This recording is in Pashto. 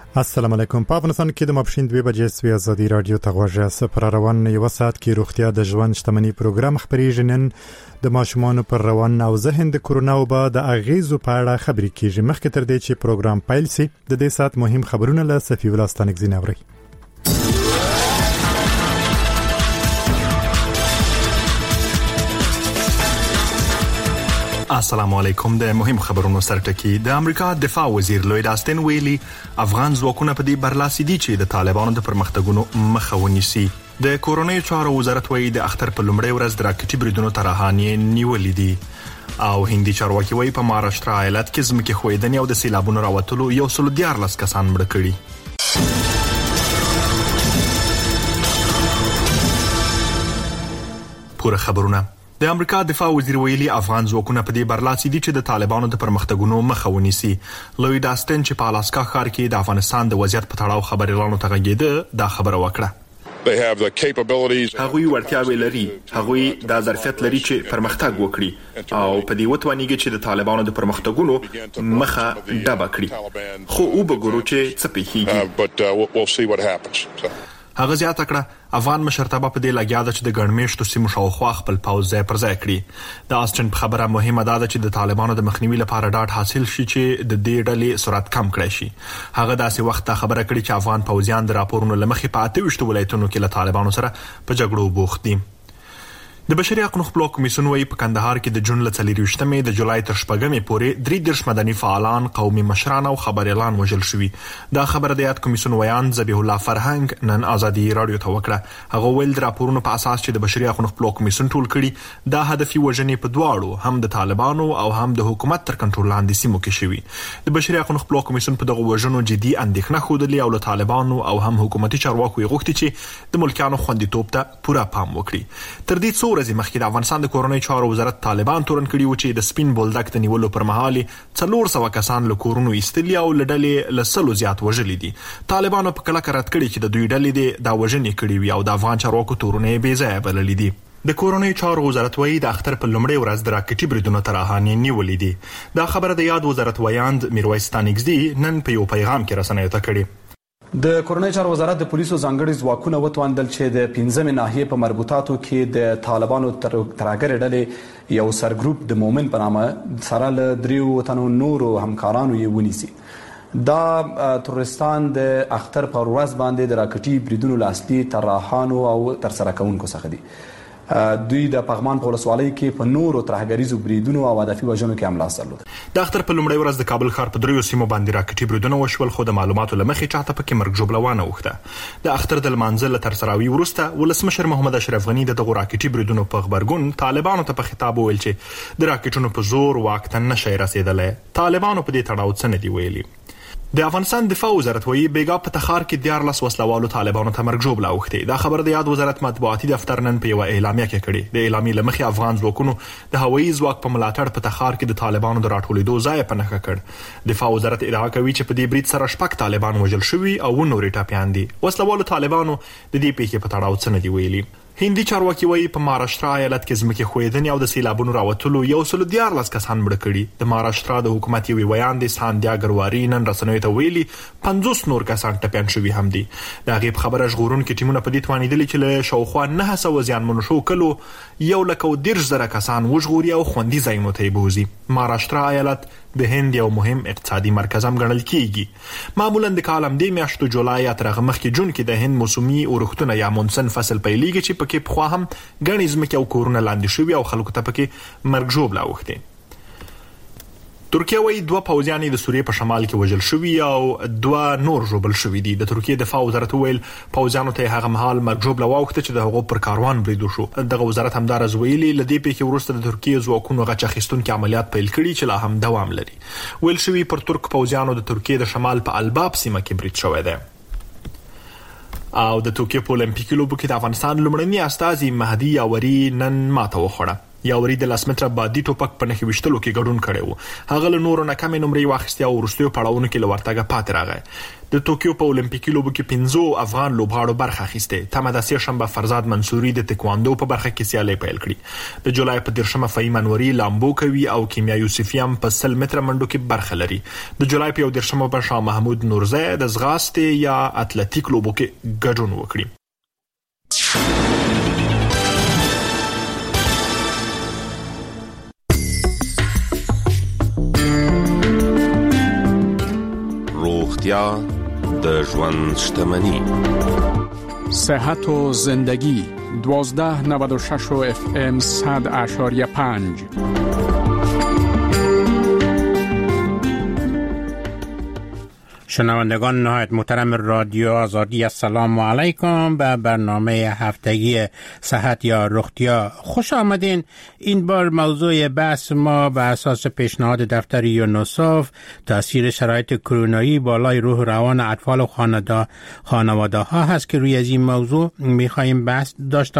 السلام علیکم. په افغانستان کې د ماپښین 2 بجې سوي ازادي رادیو ته غوږه سپر روان یو ساعت کې روغتیا د ژوند شتمنۍ پروګرام خبرېږي. نن د ماشومانو پر روان او ذهن د کورونا وبا د اغیزو په اړه خبرې کیږي. مخکې تر دې چې پروګرام پیل شي د دې ساعت مهم خبرونه له صفی الله ستانکزی اوري. السلام علیکم. د مهم خبرونو سرټکی. د امریکا دفاع وزیر لوید آستن ویلي افغان ځواکونه په دې برلاسي دي چې د طالبانو د پرمختګونو مخه ونیسي. د کورونای چارو وزارت وایي د اختر په لومړۍ ورځ د راکټي بریدونو ترهانې نیولې دي او هندي چارواکي وایي په مهاراشټرا ایالت کې ځمکې ښویدنې او د سیلابونو راوتلو 114 کسان مړه کړي. پوره خبرونه. د امریکا دفاع وزیر ویلي افغان ځواکونه په دې برلاسي دي چې د طالبانو د پرمختګونو مخه ونیسي. لوید آستن چې په الاسکا ښار کې د افغانستان د وضعیت په تړاو خبريالانو ته غږېده دا خبره وکړه. هغوی ورتیاوي لري، هغوی د ظرفیت لري چې پرمختګ وکړي او په دې وتوانیږي چې د طالبانو د پرمختګونو مخه ډبه کړي. خو او وګورو چې څه پیښیږي. هغه زیاته کړه افغان مشرتابه په دې لګیا ده چې د ګڼمېشتو سیمو شاوخوا خپل پوځ ځای پر ځای کړي. د آسټن په خبره مهمه ده چې د طالبانو د مخنیوي لپاره ډاډ حاصل شي چې د دې ډلې سرعت کم کړی شي. هغه داسې وخت خبره کړې چې افغان پوځیان د راپورونو لمخې په 28 ولایتونو کې له طالبانو سره په جګړو بوخت دي. د بشري حقوقو خپلواک کمیسیون وايي په کندهار کې د جون له 24مې د جولای تر 8مې پورې 33 مدني فعالان، قومي مشران او خبريالان وژل شوي. دا خبره د یاد کمیسیون ویان ذبیح الله فرهنګ نن ازادي رادیو ته وکړه. هغه ویل د راپورونو په اساس چې د بشري حقوقو خپلواک کمیسیون ټول کړي دا هدفي وژنې په دواړو هم د طالبانو او هم د حکومت تر کنټرول لاندې سیمو کې شوي. د بشري حقوقو خپلواک کمیسیون په دغه وژنو جدي اندېښنه خوده او له طالبانو او هم حکومتي چارواکو یې غوښتي چې د ملکیانو خوندیتوب ته پوره پام وکړي. تر دې څو ورځې مخکې د افغانستان د کورونای چارو وزارت طالبان تورن کړي و چې د سپین بولدک د نیولو پر مهال 400 کسان له کورونو ایستلي او لډلې له سلو زیات وژلي دي. طالبانو په کله کرت کړي چې د دوی ډلې د وژنې کړي وي او د افغان چارواکو تورونه بې ځای بللي دي. د کورونای چارو وزارت وایي د اختر په لومړۍ ورځ د راکټي بریدونو ترهانې نیولې دي. دا خبره د یاد وزارت ویاند میرویس ستانکزی نن په یو پیغام کې رسنیو ته کړي. د کورونای چارو وزارت د پولیسو ځانګړي ځواکونه وتواندل چې د 15مې ناحیې په مربوطاتو کې د طالبانو ترهګرې ډلې یو سرګروپ د مومن په نامه سره له 3 تنو نورو همکارانو یې ونیسي. دا ترورستان د اختر په ورځ باندې د راکټي بریدونو له اصلي طراحانو او ترسره کوونکو څخه دي. دوی د پغمان په ولسوالۍ کې په نورو ترهګریزو بریدونو او هدفي وژنو کې هم لاس درلود. د اختر په لومړۍ ورځ د کابل ښار په 3 سیمو باندې راکټي بریدونه وشول خو د معلوماتو لمخې چاته پکې مرګ جوړونه وخته. د اختر د لمانځل تر سراوي ورسته ولسمشر محمد اشرف غنی د دغه راکټي بریدونو په خبرګون طالبانو ته په خطاب ویل چې د راکټونو په زور واک ته نشي رسیدلای. طالبانو په دې تړاو څه نه دی ویلي. د افغانستان دفاع وزارت وایي بیګا په تخار کې 14 وسلوالو طالبانو ته مرګ جوړه وخته. دا خبر د یاد وزارت مطبوعاتي دفتر نن په یو اعلامیه کې کړي. د اعلامیې لمخې افغان ځواکونو د هوایي ځواک په ملاتړ په تخار کې د طالبانو د راټولېدو ځای په نښه کړ. دفاع وزارت ادعا کوي چې په دې برید سره 6 طالبان وژل شوي او نورې ټاپیان دي. وسلوالو طالبانو د دې پیښې په تړاو څه نه دی ویلي. هندي چارواکي وایي په مهاراشټرا ایالت کې ځمکې ښویدنې او د سیلابونو راوتلو 114 کسان مړه کړي. د مهاراشټرا د حکومت یو ویان د ساندیا ګرواري نن رسنیو ته ویلي 50 نور کسان ټپيان شوي هم دي. د هغې په خبره ژغورونکي ټیمونه په دې توانېدلي چې له شاوخوا 900 زیانمنو شوو کلو 110,000 کسان وژغوري او خوندي ځایونو ته یې بوزي. مهاراشټرا ایالت د هند یو مهم اقتصادي مرکز هم ګڼل کیږي. معمولا د کال همدې میاشتو جولای یا تر هغه مخکې جون کې د هند موسمي اورښتونه یا مونسون فصل پیلېږي چې پکې پخوا هم ګڼې ځمکې او کورونه لاندې شوي او خلکو ته پکې مرګ ژوبله اوښتې. ترکیه وايي 2 پوځیان د سوریې په شمال کې وژل شوي او 2 نور ژوبل شوي دي. د ترکیه دفاع وزارت ویل پوځیانو ته هغه مهال مرګ ژوبله واوښته چې د هغو پر کاروان برید وشو. دغه وزارت همدارز ویلي له دې پیښې وروسته د ترکیه ځواکونو غچ اخیستونکي عملیات پیل کړي چې لا هم دوام لري. ویل شوي پر ترک پوځیانو د ترکیه د شمال په الباب سیمه کې برید شوی دی. او د توکیو په اولمپیک لوبو کې د افغانستان لومړنی استازي مهدي یاوري نن ماته وخوړه. یاوري د 10 متره بادي ټوپک په نښې وشتلو کې ګډون کړی و. هغه له نورو نه کمې نمرې واخیستې او وروستیو پړاوونو کې له ورتګه پاتې راغی. د ټوکیو په اولمپیکي لوبو کې 15 افغان لوبغاړو برخه اخیسته. تمه ده چې شنبه فرزاد منصوري د تکواندو په برخه کې سیالي پیل کړي. د جولای په 13 فهیم انوري لامبو کوي او کیمیا یوسفیان په 100 متره منډو کې برخه لري. د جولای په 13 په شاه محمود نورزی د ځغاستې یا اتلټیک لوبو کې ګډون وکړي. روغتیا د ژوند شتمني. صحت و زندگی 1296 FM 100.5. شنوندگان نهایت محترم رادیو آزادی، السلام علیکم به برنامه هفتگی صحت یا رختیا خوش آمدین. این بار موضوع بحث ما به اساس پیشنهاد دفتر یونیسف تاثیر شرایط کرونایی بالای روح روان اطفال و خانواده ها هست که روی از این موضوع میخواییم بحث داشته